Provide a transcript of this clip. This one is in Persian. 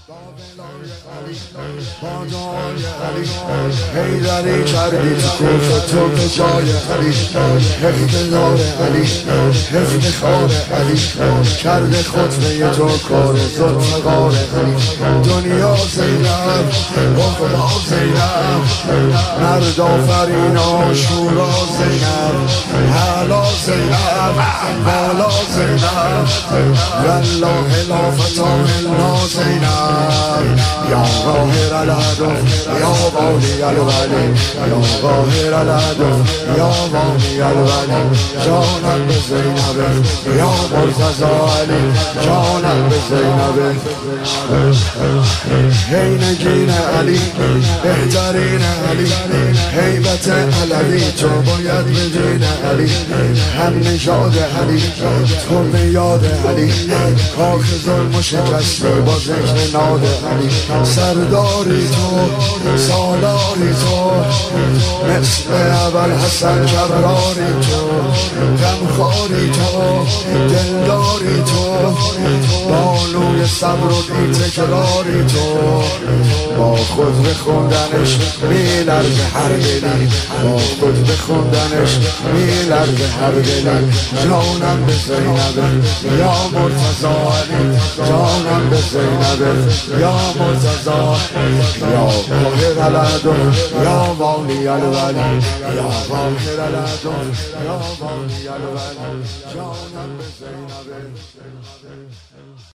با دعای علی حیدری کردی تو کوفه تو به جای علی اقتدار علی افتخار علی کرده خطبه تو کار ذوالفقار علی دنیا زینب خدا زینب مرد آفرین آشورا زینب حالا زینب بالا زینب والله لا فتامنا زینب یا قاهر العدو یا والی الولی یا قاهر العدو یا والی الولی جانم به زینب یا مرتضی علی جانم به زینب هی نگین علی بهترین علی هیبت علوی تو باید بدین علی هم نژاد علی تو میاد علی کاخ ظلم و شکستی با ذکر ناد علی سرداری تو سالاری تو مثل اول حسن جبراری تو غمخواری تو دلداری تو بانوی صبر و بی تکراری تو با خود بخوندنش میلرزه هر دلی با خود بخوندنش میلرزه هر دلی جانم به زینب یا مرتضی علی جانم به زینب یا مرتضی یا قاهر العدو یا والی الولی یا قاهر العدو یا والی الولی جانم به زینب